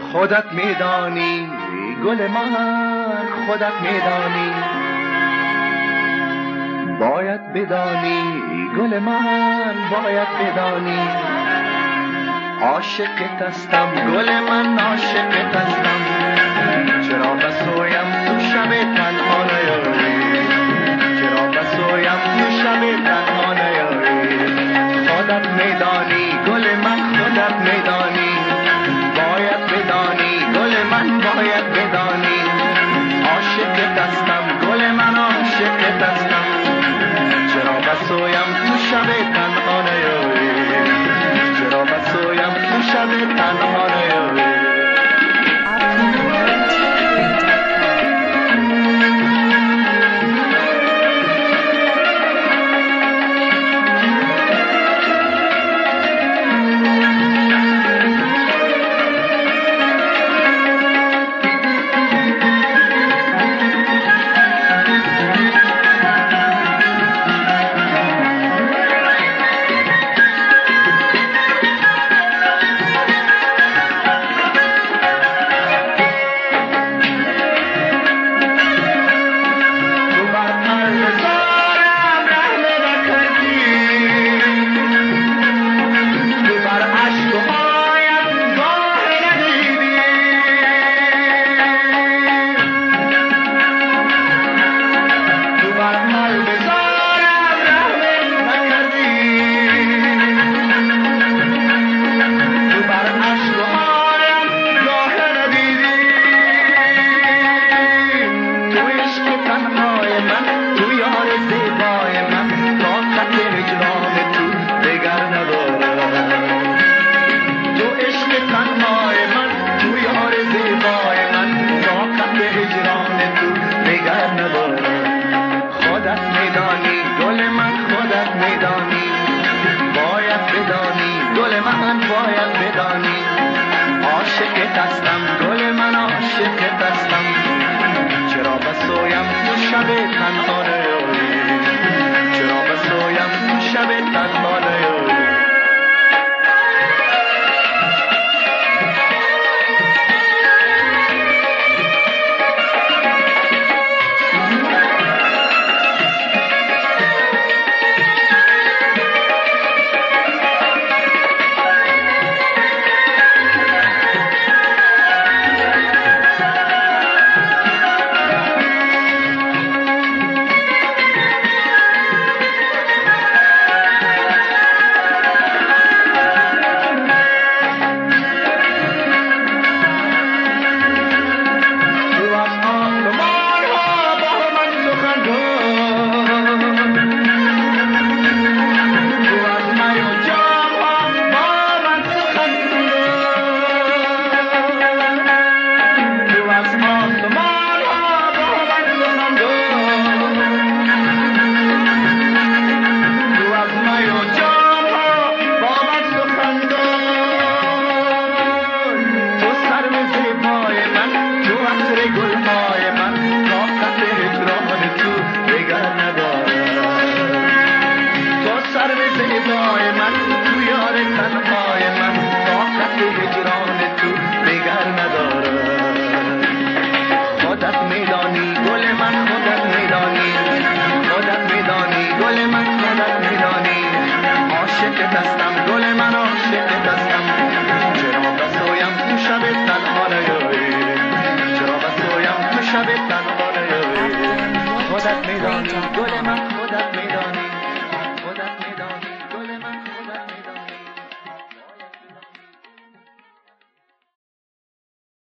خودت میدانی گل من، خودت میدانی، باید بدانی گل من، باید بدانی، عاشقت هستم گل من، عاشقت هستم، چرا بسویم تو شب تنها نیاری، چرا بسویم تو شب تنها نیاری، خودت میدانی گل من، خودت میدانی، باید بدانی گل من، باید بدانی، عاشقت هستم گل من، عاشقت هستم، چرا بسویم تو شب تنها نیاری، چرا بسویم تو شب تنها نیاری. خودت میدانی گل